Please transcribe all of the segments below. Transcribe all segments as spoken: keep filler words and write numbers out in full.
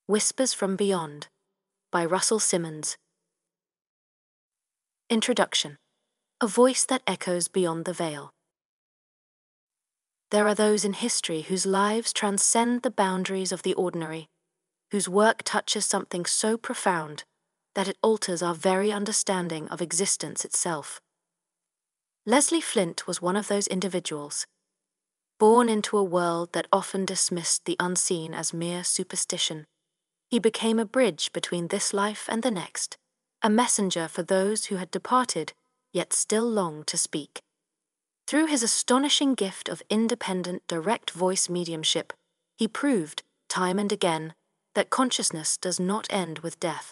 Whispers from Beyond by Russell Simmons. Introduction. A voice that echoes beyond the veil. There are those in history whose lives transcend the boundaries of the ordinary, whose work touches something so profound that it alters our very understanding of existence itself. Leslie Flint was one of those individuals. Born into a world that often dismissed the unseen as mere superstition, he became a bridge between this life and the next, a messenger for those who had departed yet still longed to speak. Through his astonishing gift of independent direct voice mediumship, he proved, time and again, that consciousness does not end with death.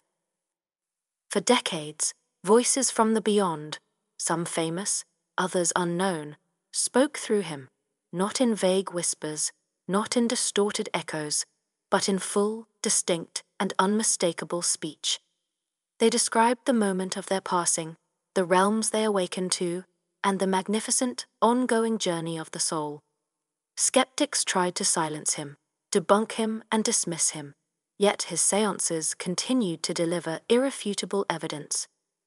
For decades, voices from the beyond, some famous, others unknown, spoke through him, not in vague whispers, not in distorted echoes, but in full, distinct, and unmistakable speech. They described the moment of their passing, the realms they awakened to, and the magnificent, ongoing journey of the soul. Skeptics tried to silence him, debunk him, and dismiss him, yet his seances continued to deliver irrefutable evidence.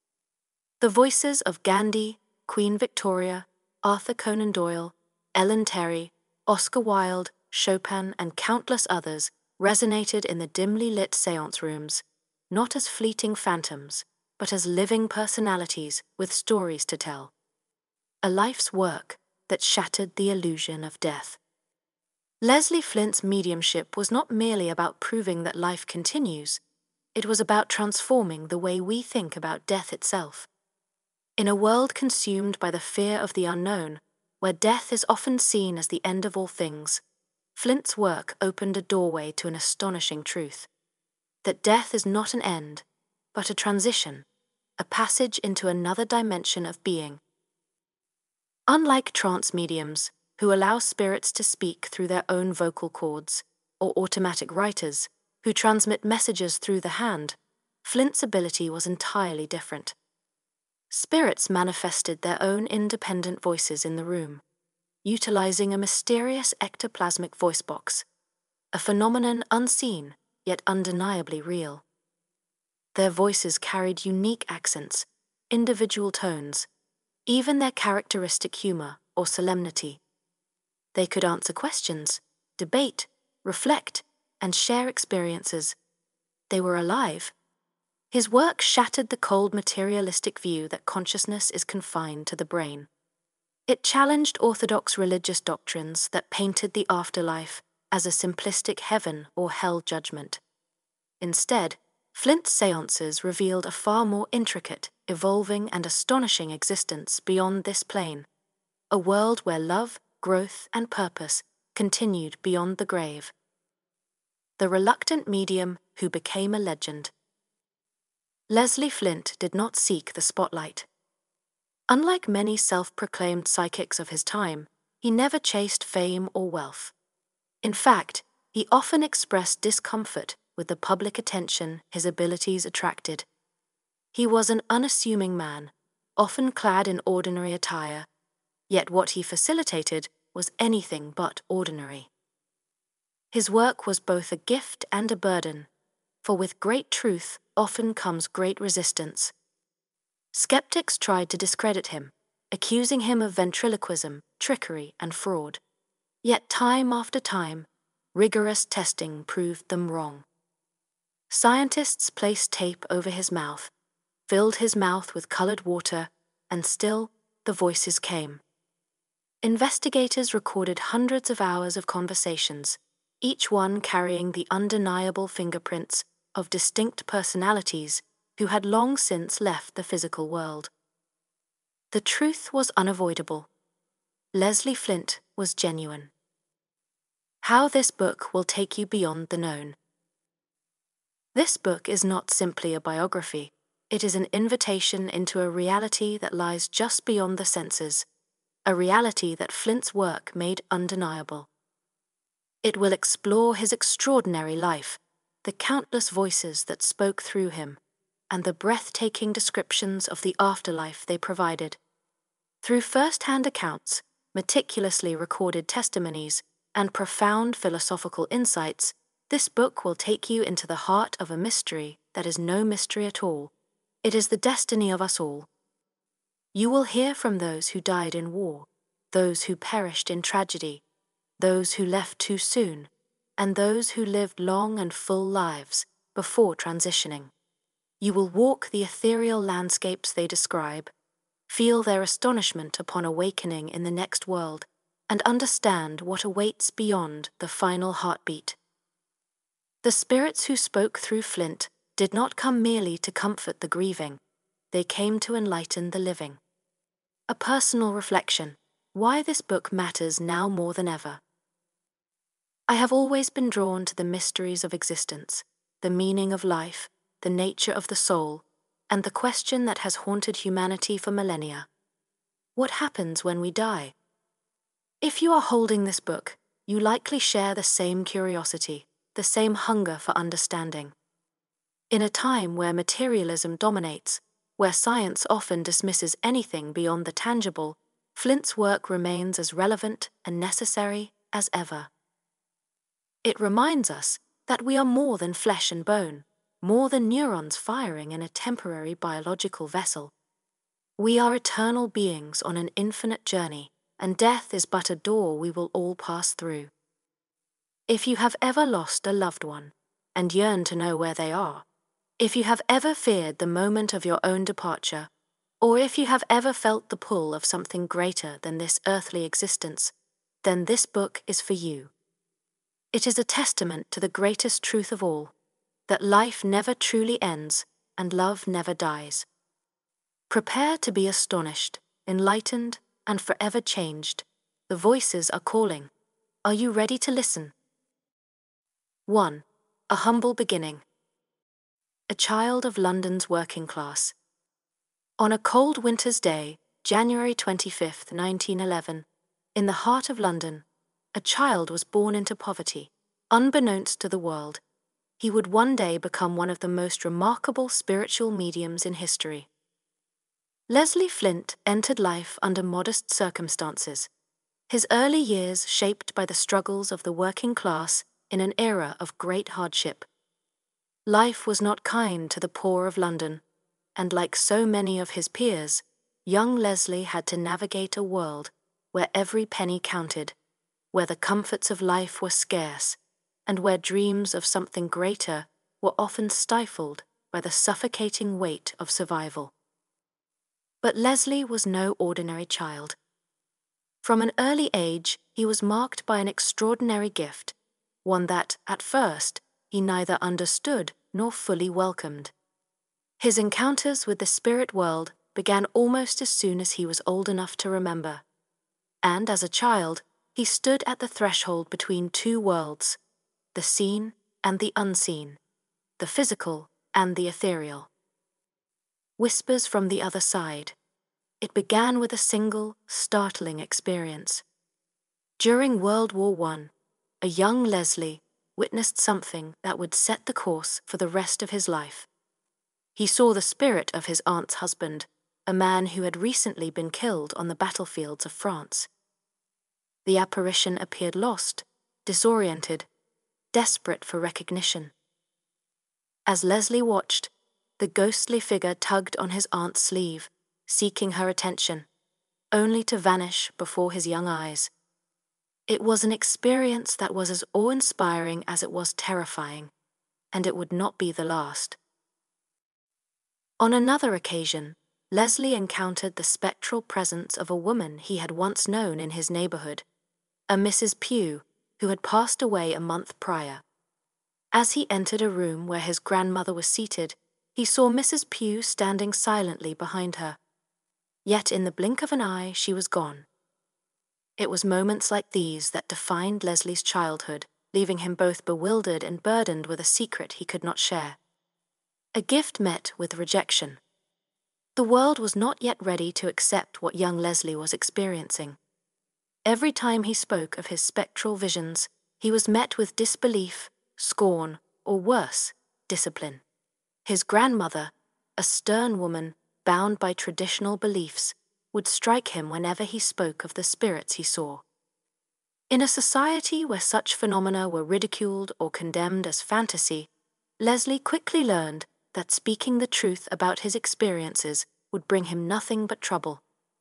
The voices of Gandhi, Queen Victoria, Arthur Conan Doyle, Ellen Terry, Oscar Wilde, Chopin, and countless others resonated in the dimly lit seance rooms, not as fleeting phantoms, but as living personalities with stories to tell. A life's work that shattered the illusion of death. Leslie Flint's mediumship was not merely about proving that life continues, it was about transforming the way we think about death itself. In a world consumed by the fear of the unknown, where death is often seen as the end of all things, Flint's work opened a doorway to an astonishing truth: that death is not an end, but a transition, a passage into another dimension of being. Unlike trance mediums, who allow spirits to speak through their own vocal cords, or automatic writers, who transmit messages through the hand, Flint's ability was entirely different. Spirits manifested their own independent voices in the room, utilizing a mysterious ectoplasmic voice box, a phenomenon unseen yet undeniably real. Their voices carried unique accents, individual tones, even their characteristic humor or solemnity. They could answer questions, debate, reflect, and share experiences. They were alive. His work shattered the cold materialistic view that consciousness is confined to the brain. It challenged orthodox religious doctrines that painted the afterlife as a simplistic heaven or hell judgment. Instead, Flint's seances revealed a far more intricate, evolving, and astonishing existence beyond this plane, a world where love, growth, and purpose continued beyond the grave. The reluctant medium who became a legend. Leslie Flint did not seek the spotlight. Unlike many self-proclaimed psychics of his time, he never chased fame or wealth. In fact, he often expressed discomfort with the public attention his abilities attracted. He was an unassuming man, often clad in ordinary attire, yet what he facilitated was anything but ordinary. His work was both a gift and a burden, for with great truth often comes great resistance. Skeptics tried to discredit him, accusing him of ventriloquism, trickery, and fraud. Yet time after time, rigorous testing proved them wrong. Scientists placed tape over his mouth, filled his mouth with colored water, and still the voices came. Investigators recorded hundreds of hours of conversations, each one carrying the undeniable fingerprints of distinct personalities who had long since left the physical world. The truth was unavoidable. Leslie Flint was genuine. How this book will take you beyond the known. This book is not simply a biography. It is an invitation into a reality that lies just beyond the senses, a reality that Flint's work made undeniable. It will explore his extraordinary life, the countless voices that spoke through him, and the breathtaking descriptions of the afterlife they provided. Through first-hand accounts, meticulously recorded testimonies, and profound philosophical insights, This book will take you into the heart of a mystery that is no mystery at all. It is the destiny of us all. You will hear from those who died in war, those who perished in tragedy, those who left too soon, and those who lived long and full lives before transitioning. You will walk the ethereal landscapes they describe, feel their astonishment upon awakening in the next world, and understand what awaits beyond the final heartbeat. The spirits who spoke through Flint did not come merely to comfort the grieving, they came to enlighten the living. A personal reflection: why this book matters now more than ever. I have always been drawn to the mysteries of existence, the meaning of life, the nature of the soul, and the question that has haunted humanity for millennia. What happens when we die? If you are holding this book, you likely share the same curiosity, the same hunger for understanding. In a time where materialism dominates, where science often dismisses anything beyond the tangible, Flint's work remains as relevant and necessary as ever. It reminds us that we are more than flesh and bone, more than neurons firing in a temporary biological vessel. We are eternal beings on an infinite journey, and death is but a door we will all pass through. If you have ever lost a loved one and yearn to know where they are, if you have ever feared the moment of your own departure, or if you have ever felt the pull of something greater than this earthly existence, then this book is for you. It is a testament to the greatest truth of all, that life never truly ends and love never dies. Prepare to be astonished, enlightened, and forever changed. The voices are calling. Are you ready to listen? one. A humble beginning. A child of London's working class. On a cold winter's day, January twenty-fifth, nineteen eleven, in the heart of London, a child was born into poverty. Unbeknownst to the world, he would one day become one of the most remarkable spiritual mediums in history. Leslie Flint entered life under modest circumstances, his early years shaped by the struggles of the working class in an era of great hardship. Life was not kind to the poor of London, and like so many of his peers, young Leslie had to navigate a world where every penny counted, where the comforts of life were scarce, and where dreams of something greater were often stifled by the suffocating weight of survival. But Leslie was no ordinary child. From an early age, he was marked by an extraordinary gift, one that, at first, he neither understood nor fully welcomed. His encounters with the spirit world began almost as soon as he was old enough to remember, and as a child, he stood at the threshold between two worlds, the seen and the unseen, the physical and the ethereal. Whispers from the other side. It began with a single, startling experience. During World War One, a young Leslie witnessed something that would set the course for the rest of his life. He saw the spirit of his aunt's husband, a man who had recently been killed on the battlefields of France. The apparition appeared lost, disoriented, desperate for recognition. As Leslie watched, the ghostly figure tugged on his aunt's sleeve, seeking her attention, only to vanish before his young eyes. It was an experience that was as awe-inspiring as it was terrifying, and it would not be the last. On another occasion, Leslie encountered the spectral presence of a woman he had once known in his neighborhood, a Missus Pugh, who had passed away a month prior. As he entered a room where his grandmother was seated, he saw Missus Pugh standing silently behind her. Yet in the blink of an eye she was gone. It was moments like these that defined Leslie's childhood, leaving him both bewildered and burdened with a secret he could not share. A gift met with rejection. The world was not yet ready to accept what young Leslie was experiencing. Every time he spoke of his spectral visions, he was met with disbelief, scorn, or worse, discipline. His grandmother, a stern woman bound by traditional beliefs, would strike him whenever he spoke of the spirits he saw. In a society where such phenomena were ridiculed or condemned as fantasy, Leslie quickly learned that speaking the truth about his experiences would bring him nothing but trouble.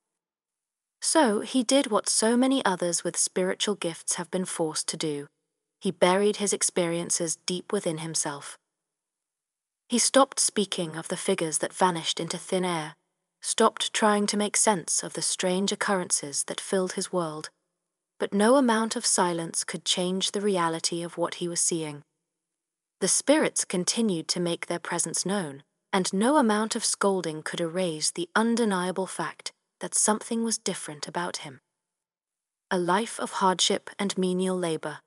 So he did what so many others with spiritual gifts have been forced to do. He buried his experiences deep within himself. He stopped speaking of the figures that vanished into thin air, stopped trying to make sense of the strange occurrences that filled his world. But no amount of silence could change the reality of what he was seeing. The spirits continued to make their presence known, and no amount of scolding could erase the undeniable fact that something was different about him. A life of hardship and menial labor.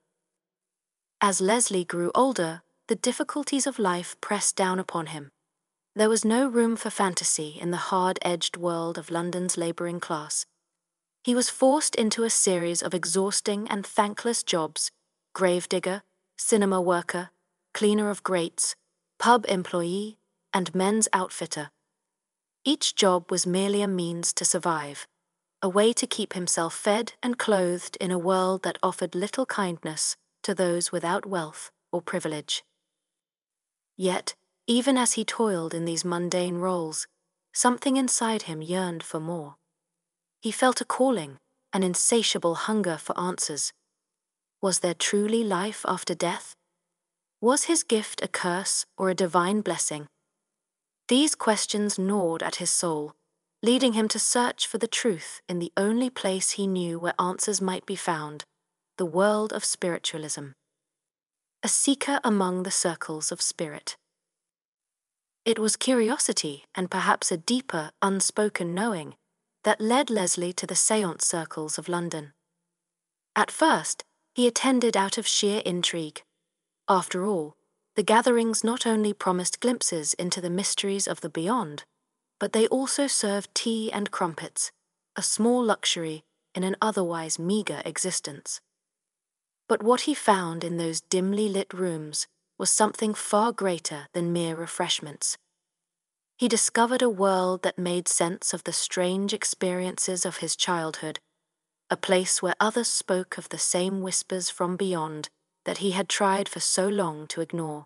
As Leslie grew older, the difficulties of life pressed down upon him. There was no room for fantasy in the hard-edged world of London's laboring class. He was forced into a series of exhausting and thankless jobs: gravedigger, cinema worker, cleaner of grates, pub employee, and men's outfitter. Each job was merely a means to survive, a way to keep himself fed and clothed in a world that offered little kindness to those without wealth or privilege. Yet, even as he toiled in these mundane roles, something inside him yearned for more. He felt a calling, an insatiable hunger for answers. Was there truly life after death? Was his gift a curse or a divine blessing? These questions gnawed at his soul, leading him to search for the truth in the only place he knew where answers might be found, the world of spiritualism. A seeker among the circles of spirit. It was curiosity and perhaps a deeper, unspoken knowing that led Leslie to the séance circles of London. At first, he attended out of sheer intrigue. After all, the gatherings not only promised glimpses into the mysteries of the beyond, but they also served tea and crumpets, a small luxury in an otherwise meagre existence. But what he found in those dimly lit rooms was something far greater than mere refreshments. He discovered a world that made sense of the strange experiences of his childhood, a place where others spoke of the same whispers from beyond that he had tried for so long to ignore.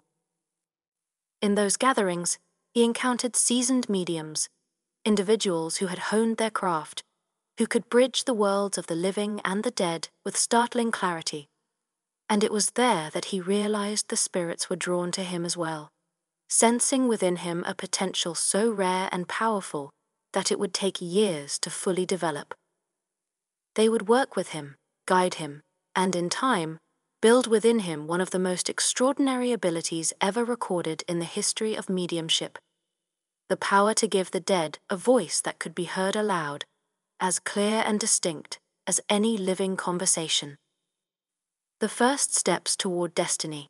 In those gatherings, he encountered seasoned mediums, individuals who had honed their craft, who could bridge the worlds of the living and the dead with startling clarity. And it was there that he realized the spirits were drawn to him as well, sensing within him a potential so rare and powerful that it would take years to fully develop. They would work with him, guide him, and in time, build within him one of the most extraordinary abilities ever recorded in the history of mediumship: the power to give the dead a voice that could be heard aloud, as clear and distinct as any living conversation. The first steps toward destiny.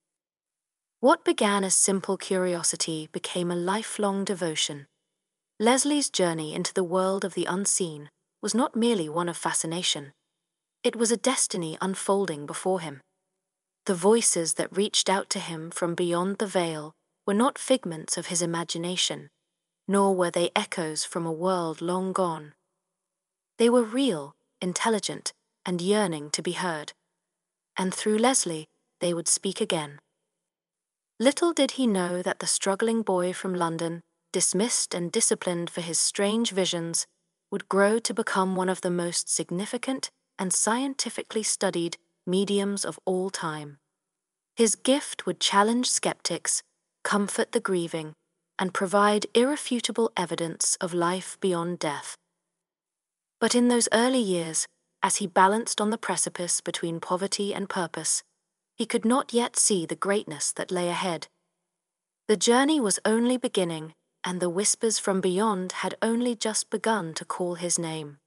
What began as simple curiosity became a lifelong devotion. Leslie's journey into the world of the unseen was not merely one of fascination. It was a destiny unfolding before him. The voices that reached out to him from beyond the veil were not figments of his imagination, nor were they echoes from a world long gone. They were real, intelligent, and yearning to be heard. And through Leslie, they would speak again. Little did he know that the struggling boy from London, dismissed and disciplined for his strange visions, would grow to become one of the most significant and scientifically studied mediums of all time. His gift would challenge skeptics, comfort the grieving, and provide irrefutable evidence of life beyond death. But in those early years, as he balanced on the precipice between poverty and purpose, he could not yet see the greatness that lay ahead. The journey was only beginning, and the whispers from beyond had only just begun to call his name.